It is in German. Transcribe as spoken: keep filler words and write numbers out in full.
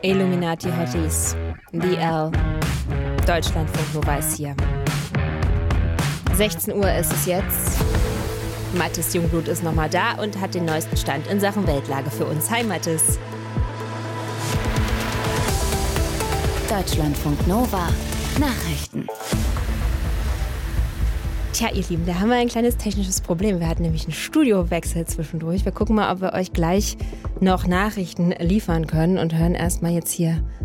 Illuminati Hotties, D L, Deutschlandfunk Nova ist hier. sechzehn Uhr ist es jetzt. Mathis Jungblut ist nochmal da und hat den neuesten Stand in Sachen Weltlage für uns. Hi Mathis. Deutschlandfunk Nova Nachrichten. Tja, ihr Lieben, da haben wir ein kleines technisches Problem. Wir hatten nämlich einen Studiowechsel zwischendurch. Wir gucken mal, ob wir euch gleich noch Nachrichten liefern können und hören erstmal jetzt hier